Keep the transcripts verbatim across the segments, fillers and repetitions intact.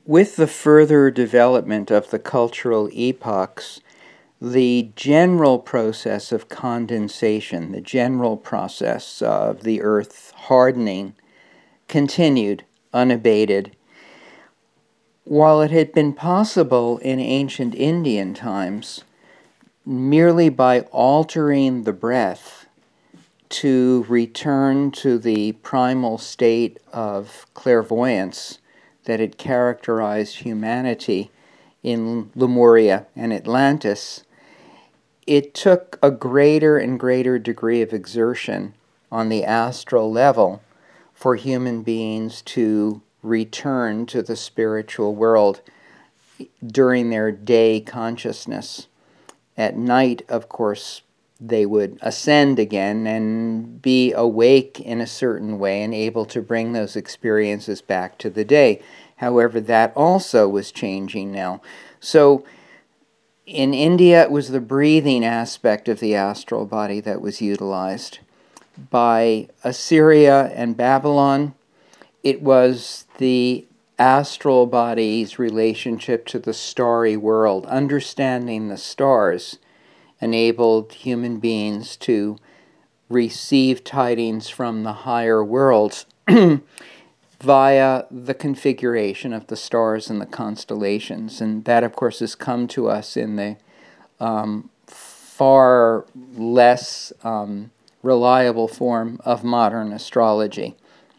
with the further development of the cultural epochs, the general process of condensation, the general process of the earth hardening, continued unabated. While it had been possible in ancient Indian times, merely by altering the breath to return to the primal state of clairvoyance that had characterized humanity in Lemuria and Atlantis, it took a greater and greater degree of exertion on the astral level for human beings to return to the spiritual world during their day consciousness. At night, of course, they would ascend again and be awake in a certain way and able to bring those experiences back to the day. However, that also was changing now. So in India, it was the breathing aspect of the astral body that was utilized. By Assyria and Babylon, it was the astral body's relationship to the starry world. Understanding the stars enabled human beings to receive tidings from the higher worlds via the configuration of the stars and the constellations. And that, of course, has come to us in the um, far less um, reliable form of modern astrology.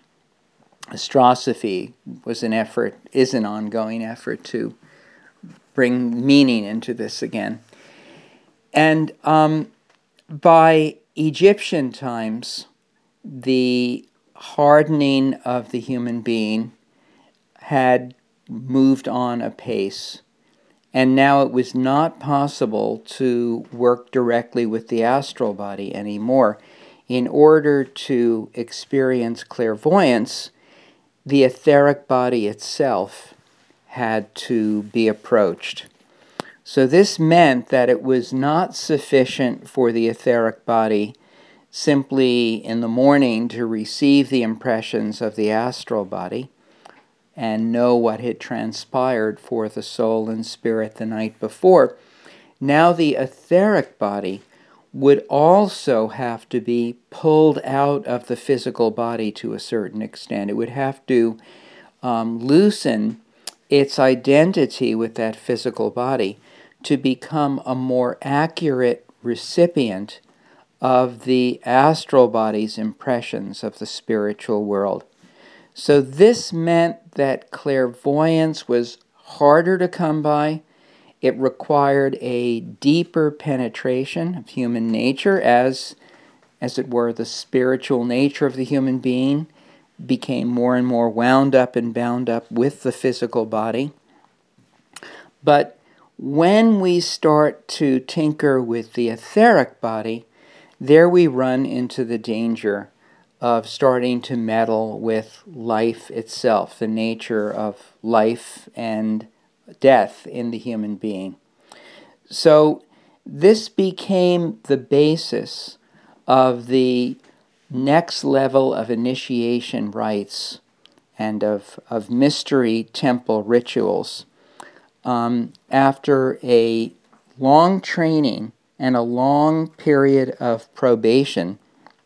Astrosophy was an effort, is an ongoing effort to bring meaning into this again. And um, by Egyptian times, the hardening of the human being had moved on apace. And now it was not possible to work directly with the astral body anymore. In order to experience clairvoyance, the etheric body itself had to be approached. So this meant that it was not sufficient for the etheric body simply in the morning to receive the impressions of the astral body and know what had transpired for the soul and spirit the night before. Now the etheric body would also have to be pulled out of the physical body to a certain extent. It would have to um, loosen its identity with that physical body to become a more accurate recipient of the astral body's impressions of the spiritual world. So this meant that clairvoyance was harder to come by. It required a deeper penetration of human nature as, as it were, the spiritual nature of the human being became more and more wound up and bound up with the physical body. But when we start to tinker with the etheric body, there we run into the danger of starting to meddle with life itself, the nature of life and death in the human being. So this became the basis of the next level of initiation rites and of, of mystery temple rituals. Um, after a long training and a long period of probation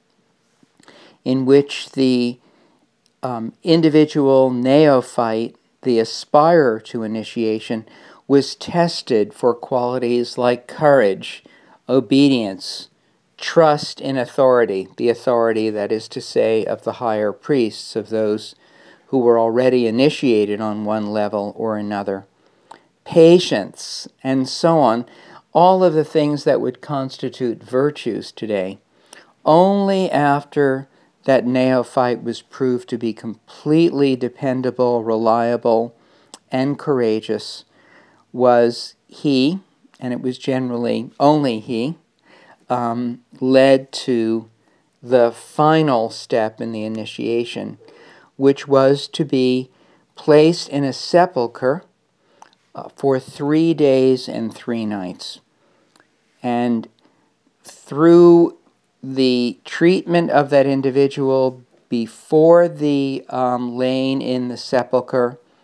in which the um, individual neophyte, the aspirer to initiation, was tested for qualities like courage, obedience, trust in authority, the authority, that is to say, of the higher priests, of those who were already initiated on one level or another, patience, and so on, all of the things that would constitute virtues today. Only after that neophyte was proved to be completely dependable, reliable, and courageous was he, and it was generally only he, um, led to the final step in the initiation, which was to be placed in a sepulcher uh, for three days and three nights. And through the treatment of that individual before the um, laying in the sepulcher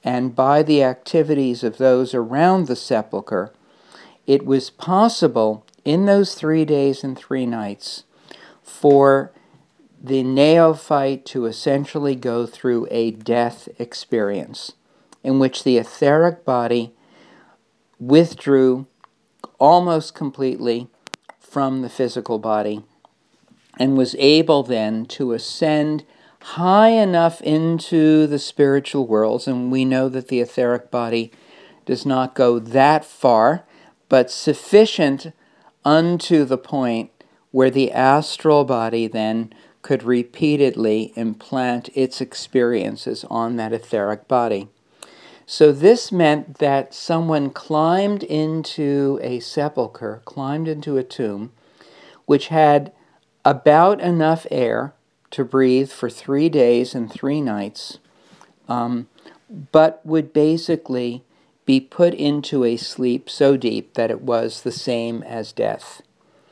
and by the activities of those around the sepulchre, it was possible in those three days and three nights for the neophyte to essentially go through a death experience in which the etheric body withdrew almost completely from the physical body and was able then to ascend high enough into the spiritual worlds, and we know that the etheric body does not go that far, but sufficient unto the point where the astral body then could repeatedly implant its experiences on that etheric body. So this meant that someone climbed into a sepulcher, climbed into a tomb, which had about enough air to breathe for three days and three nights, um, but would basically be put into a sleep so deep that it was the same as death.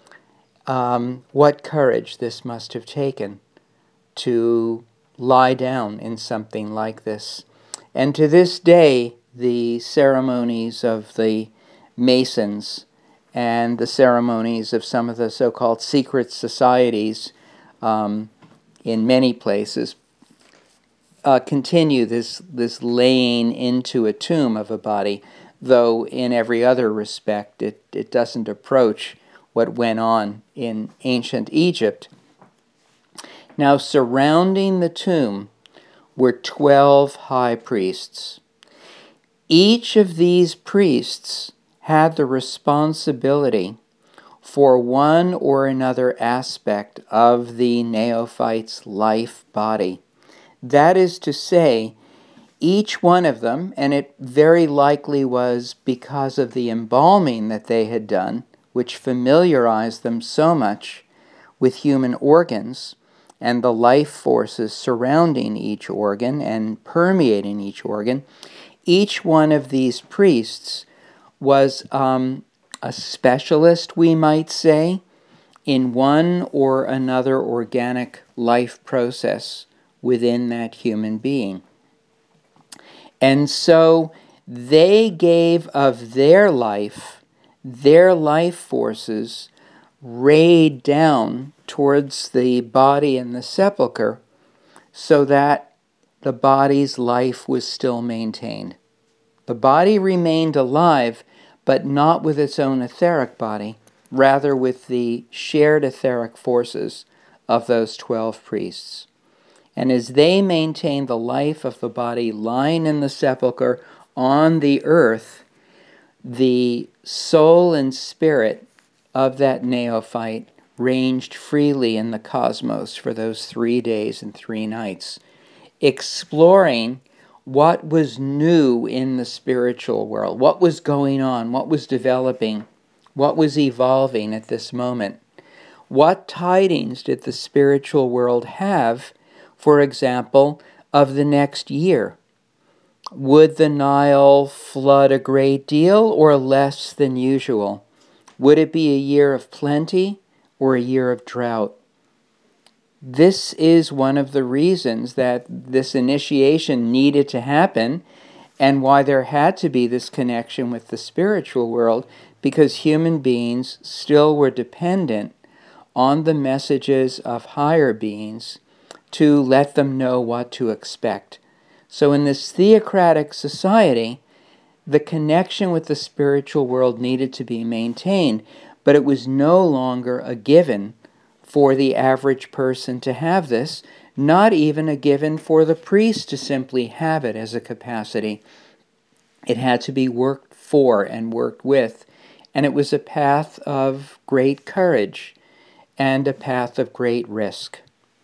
Um, what courage this must have taken to lie down in something like this. And to this day, the ceremonies of the Masons and the ceremonies of some of the so-called secret societies um, in many places uh, continue this, this laying into a tomb of a body, though in every other respect it, it doesn't approach what went on in ancient Egypt. Now, surrounding the tomb were twelve high priests. Each of these priests had the responsibility for one or another aspect of the neophyte's life body. That is to say, each one of them, and it very likely was because of the embalming that they had done, which familiarized them so much with human organs and the life forces surrounding each organ and permeating each organ, each one of these priests was um, a specialist, we might say, in one or another organic life process within that human being. And so they gave of their life, their life forces rayed down towards the body in the sepulcher so that the body's life was still maintained. The body remained alive, but not with its own etheric body, rather with the shared etheric forces of those twelve priests. And as they maintained the life of the body lying in the sepulcher on the earth, the soul and spirit of that neophyte ranged freely in the cosmos for those three days and three nights, exploring what was new in the spiritual world, what was going on, what was developing, what was evolving at this moment. What tidings did the spiritual world have, for example, of the next year? Would the Nile flood a great deal or less than usual? Would it be a year of plenty or a year of drought? This is one of the reasons that this initiation needed to happen and why there had to be this connection with the spiritual world, because human beings still were dependent on the messages of higher beings to let them know what to expect. So in this theocratic society, the connection with the spiritual world needed to be maintained, but it was no longer a given for the average person to have this, not even a given for the priest to simply have it as a capacity. It had to be worked for and worked with, and it was a path of great courage and a path of great risk.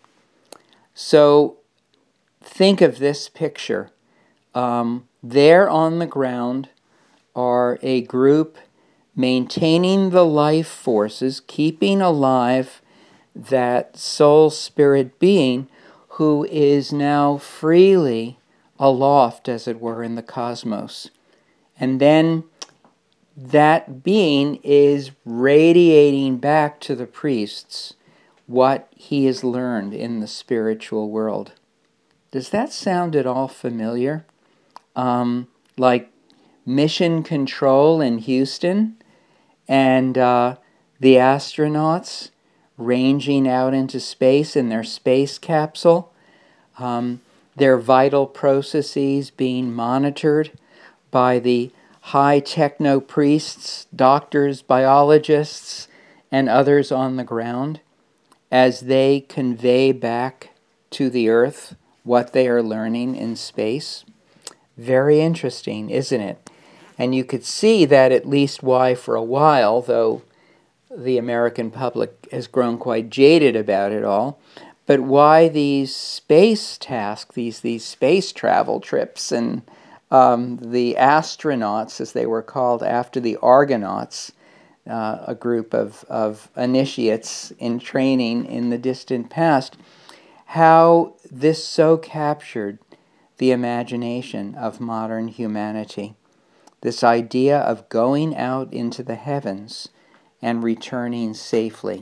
So think of this picture. Um, there on the ground are a group maintaining the life forces, keeping alive that soul spirit being who is now freely aloft, as it were, in the cosmos. And then that being is radiating back to the priests what he has learned in the spiritual world. Does that sound at all familiar? um, like mission control in Houston, and uh, the astronauts ranging out into space in their space capsule, um, their vital processes being monitored by the high techno priests, doctors, biologists, and others on the ground as they convey back to the Earth what they are learning in space. Very interesting, isn't it? And you could see that at least why for a while, though the American public has grown quite jaded about it all, but why these space tasks, these, these space travel trips, and um, the astronauts, as they were called after the Argonauts, uh, a group of, of initiates in training in the distant past, how this so captured the imagination of modern humanity. This idea of going out into the heavens and returning safely.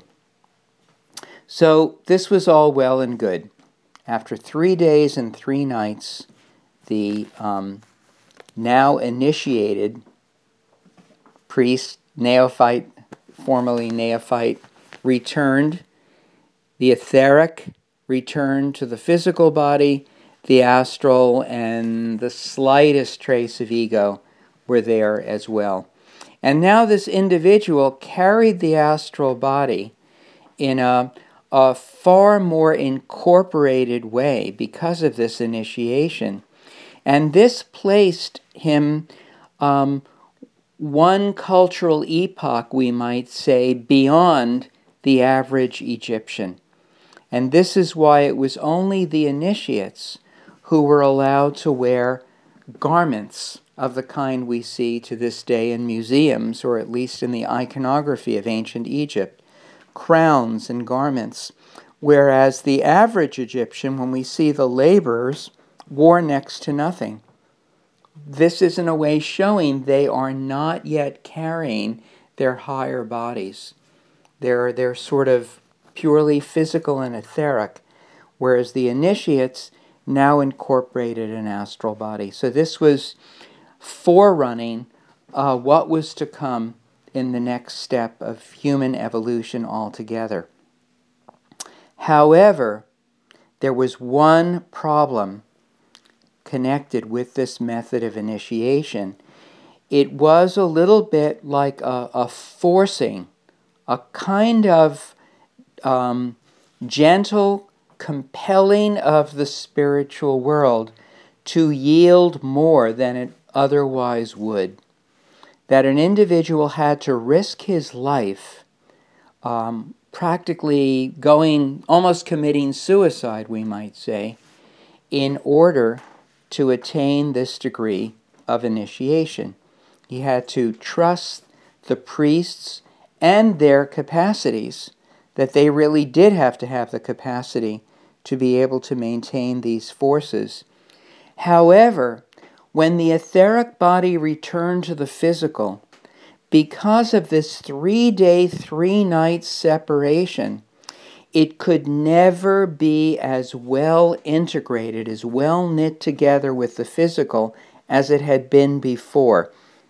So this was all well and good. After three days and three nights, the um, now initiated priest, neophyte, formerly neophyte, returned. The etheric returned to the physical body. The astral and the slightest trace of ego were there as well. And now this individual carried the astral body in a, a far more incorporated way because of this initiation. And this placed him um, one cultural epoch, we might say, beyond the average Egyptian. And this is why it was only the initiates who were allowed to wear garments of the kind we see to this day in museums, or at least in the iconography of ancient Egypt, crowns and garments, whereas the average Egyptian, when we see the laborers, wore next to nothing. This is in a way showing they are not yet carrying their higher bodies. They're, they're sort of purely physical and etheric, whereas the initiates now incorporated an astral body. So this was forerunning uh, what was to come in the next step of human evolution altogether. However, there was one problem connected with this method of initiation. It was a little bit like a, a forcing, a kind of um, gentle compelling of the spiritual world to yield more than it otherwise would. That an individual had to risk his life, um, practically going, almost committing suicide, we might say, in order to attain this degree of initiation. He had to trust the priests and their capacities, that they really did have to have the capacity to be able to maintain these forces. However, when the etheric body returned to the physical, because of this three-day, three-night separation, it could never be as well integrated, as well knit together with the physical as it had been before.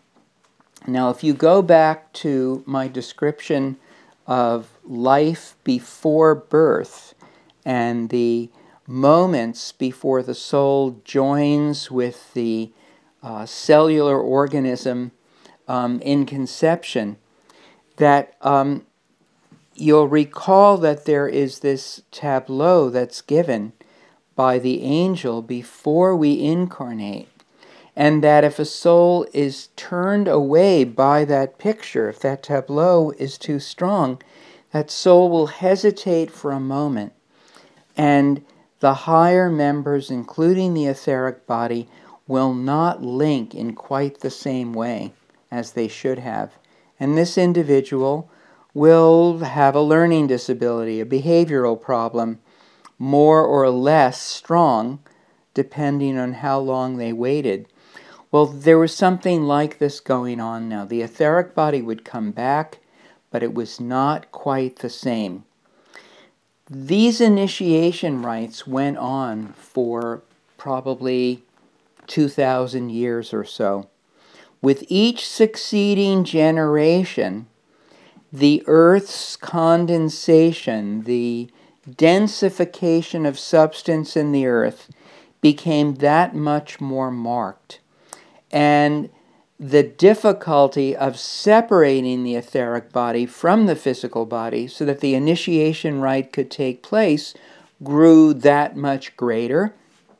Now, if you go back to my description of life before birth and the moments before the soul joins with the uh, cellular organism um, in conception, that um, you'll recall that there is this tableau that's given by the angel before we incarnate, and that if a soul is turned away by that picture, if that tableau is too strong, that soul will hesitate for a moment, and the higher members, including the etheric body, will not link in quite the same way as they should have. And this individual will have a learning disability, a behavioral problem, more or less strong, depending on how long they waited. Well, there was something like this going on now. The etheric body would come back, but it was not quite the same. These initiation rites went on for probably two thousand years or so. With each succeeding generation, the Earth's condensation, the densification of substance in the Earth, became that much more marked. And the difficulty of separating the etheric body from the physical body so that the initiation rite could take place grew that much greater.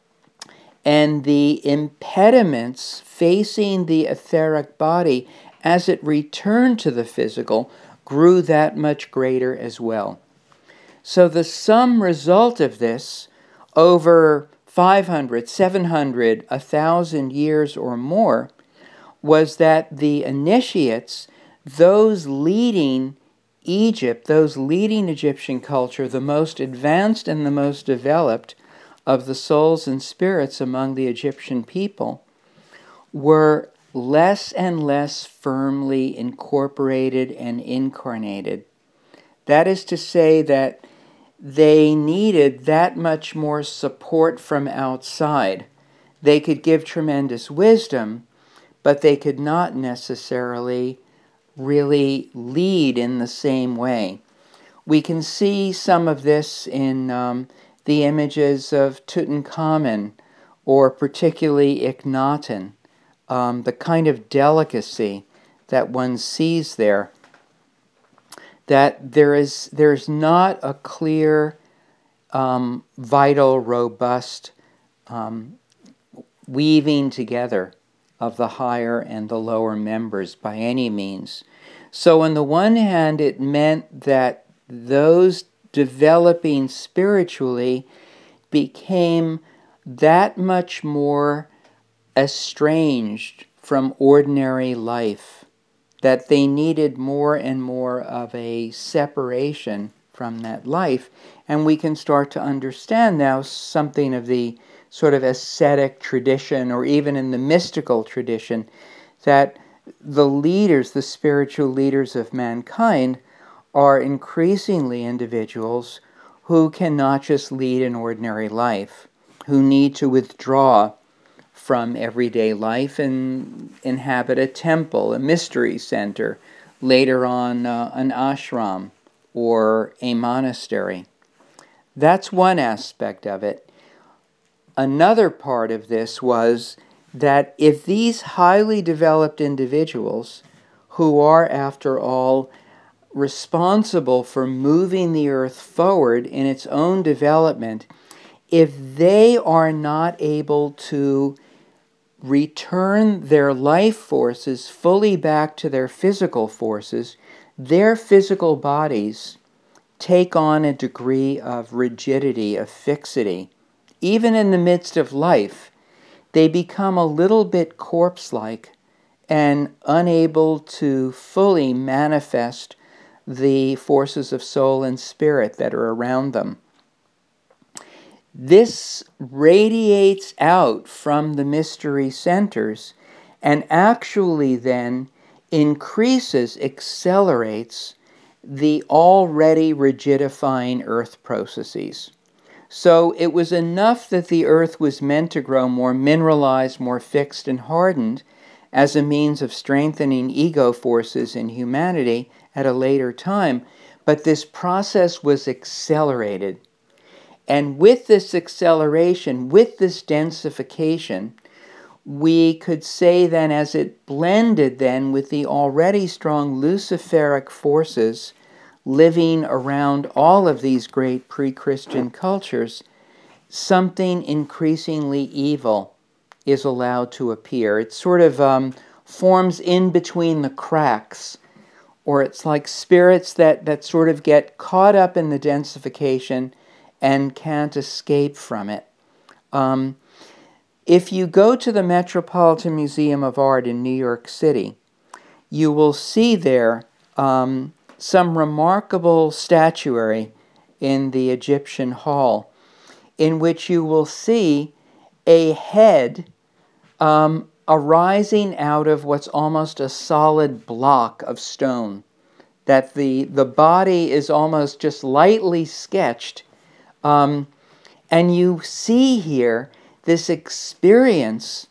And the impediments facing the etheric body as it returned to the physical grew that much greater as well. So the sum result of this over five hundred, seven hundred, one thousand years or more was that the initiates, those leading Egypt, those leading Egyptian culture, the most advanced and the most developed of the souls and spirits among the Egyptian people, were less and less firmly incorporated and incarnated. That is to say that they needed that much more support from outside. They could give tremendous wisdom, but they could not necessarily really lead in the same way. We can see some of this in um, the images of Tutankhamun, or particularly Akhenaten, um, the kind of delicacy that one sees there, that there is there's not a clear, um, vital, robust um, weaving together of the higher and the lower members by any means. So on the one hand, it meant that those developing spiritually became that much more estranged from ordinary life, that they needed more and more of a separation from that life. And we can start to understand now something of the sort of ascetic tradition, or even in the mystical tradition, that the leaders, the spiritual leaders of mankind, are increasingly individuals who cannot just lead an ordinary life, who need to withdraw from everyday life and inhabit a temple, a mystery center, later on uh, an ashram or a monastery. That's one aspect of it. Another part of this was that if these highly developed individuals, who are, after all, responsible for moving the earth forward in its own development, if they are not able to return their life forces fully back to their physical forces, their physical bodies take on a degree of rigidity, of fixity. Even in the midst of life, they become a little bit corpse-like and unable to fully manifest the forces of soul and spirit that are around them. This radiates out from the mystery centers and actually then increases, accelerates the already rigidifying earth processes. So it was enough that the earth was meant to grow more mineralized, more fixed and hardened as a means of strengthening ego forces in humanity at a later time, but this process was accelerated. And with this acceleration, with this densification, we could say then, as it blended then with the already strong Luciferic forces living around all of these great pre-Christian cultures, something increasingly evil is allowed to appear. It sort of um, forms in between the cracks, or it's like spirits that, that sort of get caught up in the densification and can't escape from it. Um, if you go to the Metropolitan Museum of Art in New York City, you will see there um, some remarkable statuary in the Egyptian Hall, in which you will see a head um, arising out of what's almost a solid block of stone, that the, the body is almost just lightly sketched. Um, and you see here this experience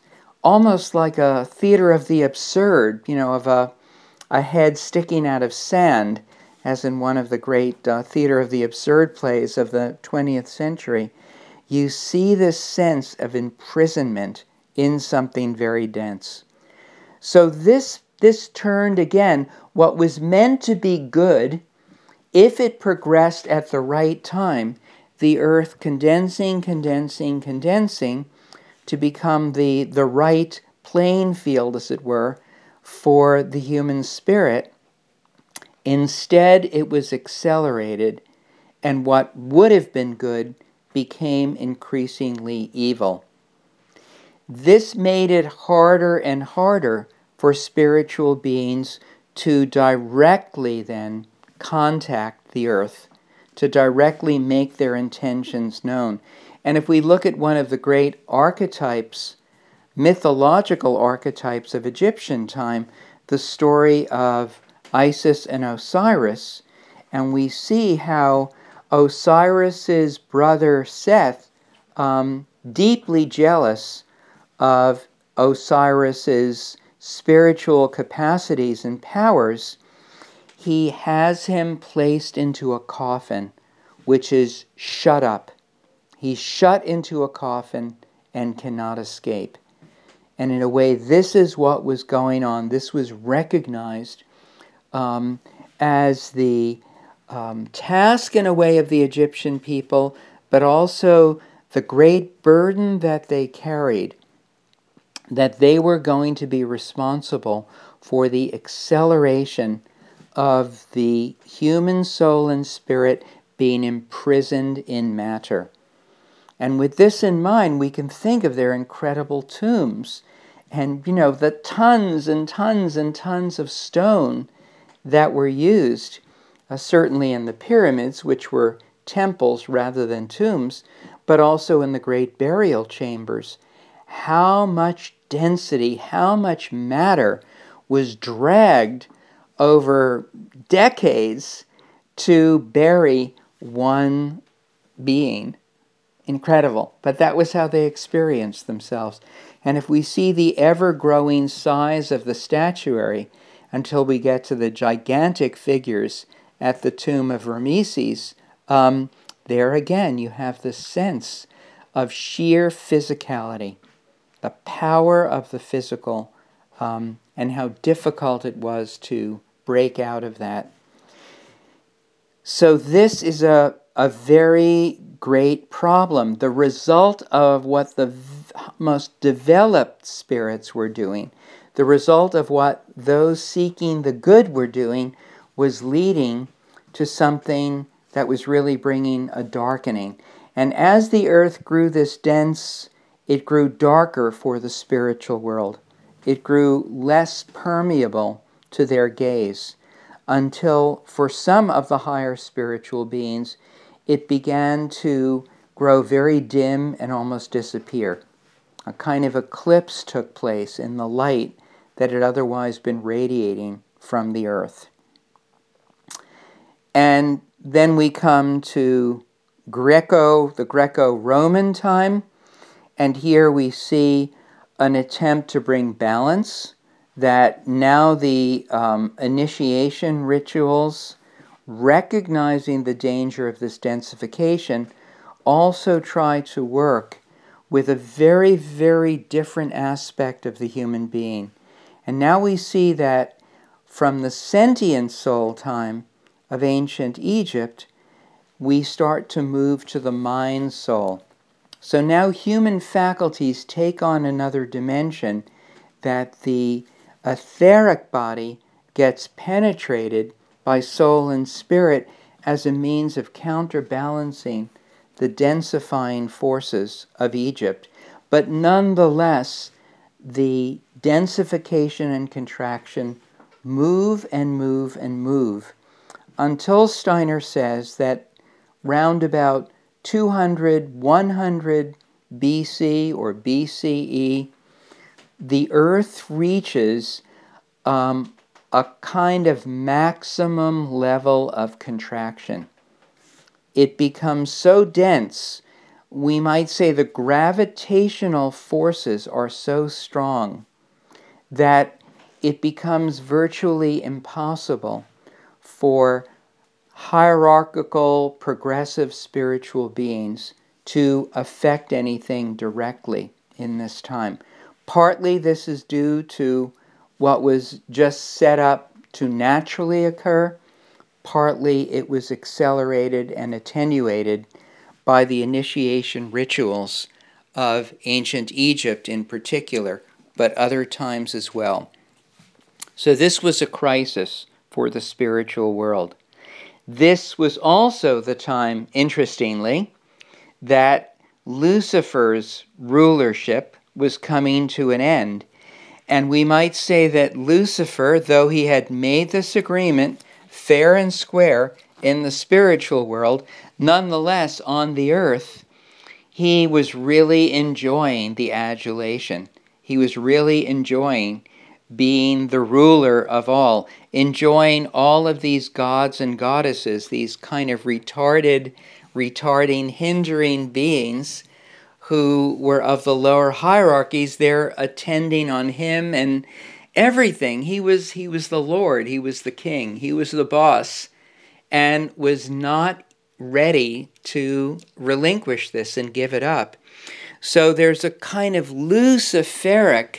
almost like a theater of the absurd, you know, of a, a head sticking out of sand, as in one of the great uh, theater of the absurd plays of the twentieth century. You see this sense of imprisonment in something very dense. So this, this turned again what was meant to be good, if it progressed at the right time, the earth condensing, condensing, condensing, to become the, the right playing field, as it were, for the human spirit. Instead, it was accelerated, and what would have been good became increasingly evil. This made it harder and harder for spiritual beings to directly then contact the earth, to directly make their intentions known. And if we look at one of the great archetypes, mythological archetypes of Egyptian time, the story of Isis and Osiris, and we see how Osiris's brother Seth, um, deeply jealous of Osiris's spiritual capacities and powers, he has him placed into a coffin, which is shut up. He's shut into a coffin and cannot escape. And in a way, this is what was going on. This was recognized um, as the um, task, in a way, of the Egyptian people, but also the great burden that they carried, that they were going to be responsible for the acceleration of the human soul and spirit being imprisoned in matter. And with this in mind, we can think of their incredible tombs and, you know, the tons and tons and tons of stone that were used, uh, certainly in the pyramids, which were temples rather than tombs, but also in the great burial chambers. How much density, how much matter was dragged over decades to bury one being. Incredible. But that was how they experienced themselves. And if we see the ever-growing size of the statuary until we get to the gigantic figures at the tomb of Rameses, um, there again you have the sense of sheer physicality, the power of the physical, um, and how difficult it was to break out of that. So this is a, a very great problem, the result of what the v- most developed spirits were doing. The result of what those seeking the good were doing was leading to something that was really bringing a darkening. And as the earth grew this dense, it grew darker for the spiritual world. It grew less permeable to their gaze, until for some of the higher spiritual beings, it began to grow very dim and almost disappear. A kind of eclipse took place in the light that had otherwise been radiating from the earth. And then we come to Greco, the Greco-Roman time, and here we see an attempt to bring balance, that now the um, initiation rituals, recognizing the danger of this densification, also try to work with a very, very different aspect of the human being. And now we see that from the sentient soul time of ancient Egypt, we start to move to the mind soul. So now human faculties take on another dimension, that the etheric body gets penetrated by soul and spirit as a means of counterbalancing the densifying forces of Egypt. But nonetheless, the densification and contraction move and move and move until Steiner says that round about two hundred, one hundred B C or B C E, the earth reaches um, a kind of maximum level of contraction. It becomes so dense, we might say the gravitational forces are so strong that it becomes virtually impossible for hierarchical, progressive spiritual beings to affect anything directly in this time. Partly this is due to what was just set up to naturally occur. Partly it was accelerated and attenuated by the initiation rituals of ancient Egypt in particular, but other times as well. So this was a crisis for the spiritual world. This was also the time, interestingly, that Lucifer's rulership was coming to an end. And we might say that Lucifer, though he had made this agreement fair and square in the spiritual world, nonetheless on the earth, he was really enjoying the adulation. He was really enjoying being the ruler of all, enjoying all of these gods and goddesses, these kind of retarded, retarding, hindering beings who were of the lower hierarchies. They're attending on him and everything. He was, he was the Lord, he was the king, he was the boss, and was not ready to relinquish this and give it up. So there's a kind of Luciferic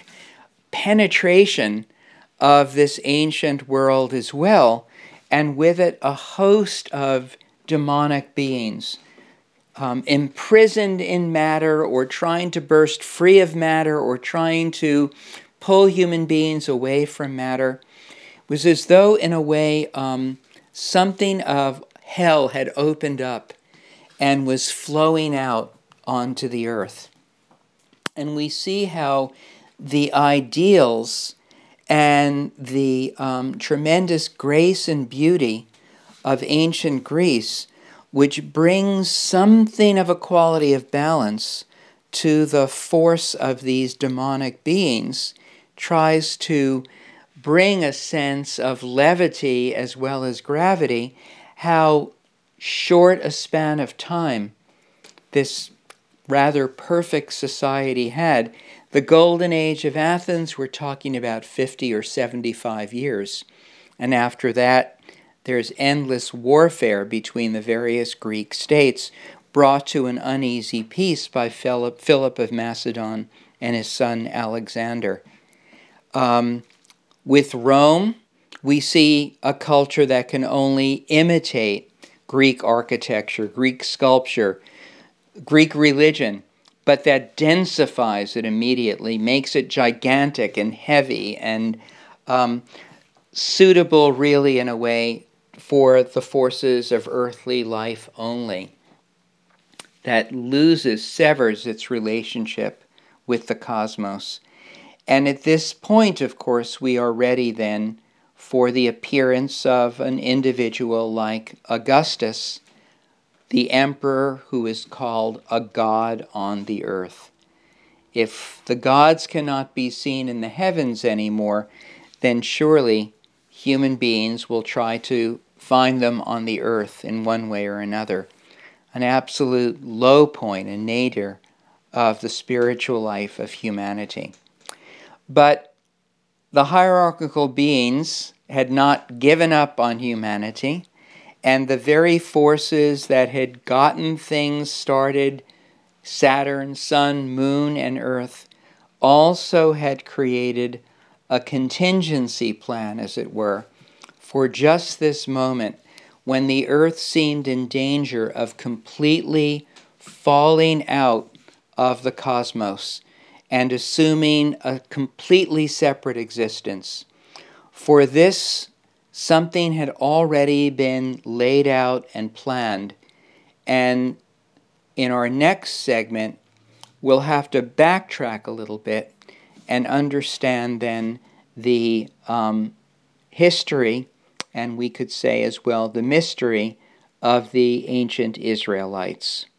penetration of this ancient world as well, and with it a host of demonic beings um, imprisoned in matter, or trying to burst free of matter, or trying to pull human beings away from matter. It was as though, in a way, um, something of hell had opened up and was flowing out onto the earth. And we see how the ideals and the um, tremendous grace and beauty of ancient Greece, which brings something of a quality of balance to the force of these demonic beings, tries to bring a sense of levity as well as gravity, how short a span of time this rather perfect society had. The golden age of Athens, we're talking about fifty or seventy-five years. And after that, there's endless warfare between the various Greek states, brought to an uneasy peace by Philip, Philip of Macedon and his son Alexander. Um, with Rome, we see a culture that can only imitate Greek architecture, Greek sculpture, Greek religion, but that densifies it immediately, makes it gigantic and heavy and um, suitable really in a way for the forces of earthly life only, that loses, severs its relationship with the cosmos. And at this point, of course, we are ready then for the appearance of an individual like Augustus, the emperor who is called a god on the earth. If the gods cannot be seen in the heavens anymore, then surely human beings will try to find them on the earth in one way or another. An absolute low point, a nadir of the spiritual life of humanity. But the hierarchical beings had not given up on humanity, and the very forces that had gotten things started, Saturn, Sun, Moon, and Earth, also had created a contingency plan, as it were, for just this moment when the Earth seemed in danger of completely falling out of the cosmos and assuming a completely separate existence. For this, something had already been laid out and planned, and in our next segment, we'll have to backtrack a little bit and understand then the um, history, and we could say as well the mystery, of the ancient Israelites.